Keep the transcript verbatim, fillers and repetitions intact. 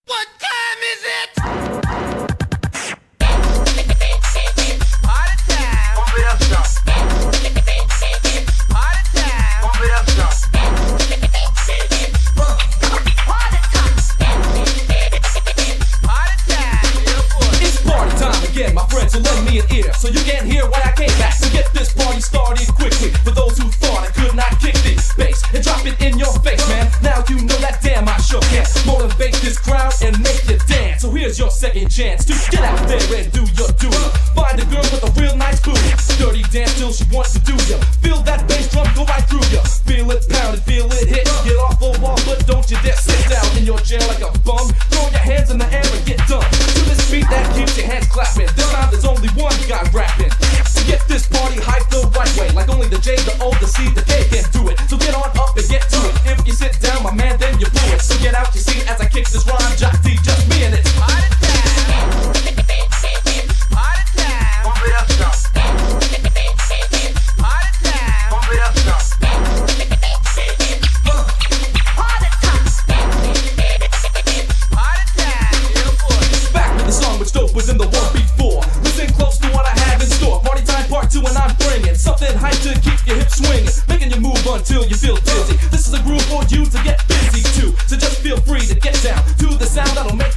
What time is it? Party time. Pump it up some. Party time. Pump it up some. Party time. Party time. Yeah, boy. It's party time again, my friends, so lend me an ear so you can hear what I came back to get this party started quickly. For those who thought I could not kick this bass and drop it in your face, man. Now you know that damn I sure can motivate this crowd and make you dance. So here's your second chance to get out there and do your duty. Find a girl with a real nice booty, dirty dance till she wants to do ya. Feel that bass drum go right through ya. Feel it pound and feel it hit. Get off the wall, but don't you dare sit down in your chair like a bum. Throw your hands in the air and get done to this beat that keeps your hands clapping. This time there's only one guy rapping to get this party hyped the right way, like only the J, the O, the C, the K can do it. So get on up and get to it. If you sit down, my man, then you blew it. So get out your seat as I kick this rhyme. Jock D, just me and it. Party time. Party time. Pump it up some. Party time. Pump it up some. Party time. Party time. Yeah, boy. Back with the song which dope was in the one before. Listen close to what I have in store. Party time part two and I'm bringing something hype to keep your hips swinging, making you move until you feel dizzy. This is a groove for you to get busy too. So just feel free to get down to the sound that'll make